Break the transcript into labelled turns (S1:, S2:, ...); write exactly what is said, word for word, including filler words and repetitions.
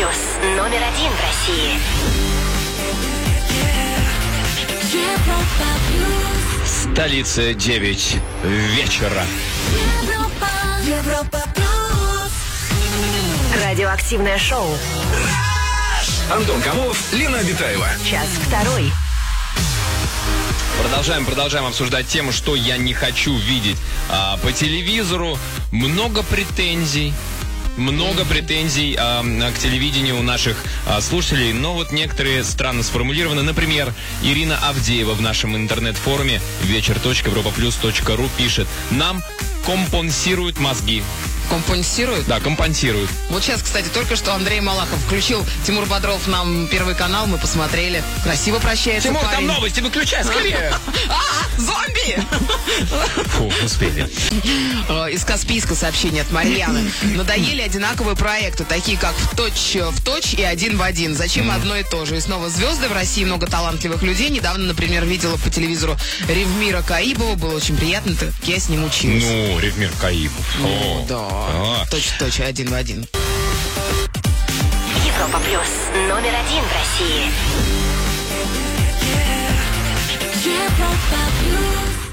S1: плюс, номер один в России. Европа плюс.
S2: Столица девять вечера.
S1: Европа, Европа плюс. Радиоактивное шоу.
S3: Антон Камолов, Лена Обитаева.
S1: Час второй.
S2: Продолжаем, продолжаем обсуждать тему, что я не хочу видеть а, по телевизору. Много претензий. Много претензий а, к телевидению у наших а, слушателей, но вот некоторые странно сформулированы. Например, Ирина Авдеева в нашем интернет-форуме вечер точка европа плюс точка ру пишет: нам компенсируют мозги.
S4: Компенсируют?
S2: Да, компенсируют.
S4: Вот сейчас, кстати, только что Андрей Малахов включил Тимур Бодров нам Первый канал, мы посмотрели. Красиво прощается
S2: Тимур,
S4: парень.
S2: там новости, выключай скорее.
S4: А, зомби!
S2: Фу, успели.
S4: Из Каспийска сообщение от Марьяны. Надоели одинаковые проекты, такие как «В точь в точь» и «Один в один». Зачем одно и то же? И снова звезды, в России много талантливых людей. Недавно, например, видела по телевизору Ревмира Каибова. Было очень приятно, так я с ним училась.
S2: Ну, Ревмир Каибов.
S4: Ну,
S2: О,
S4: да.
S2: а.
S4: Точь-в-точь, один в один.
S1: Европа плюс, номер один в России. Европа плюс.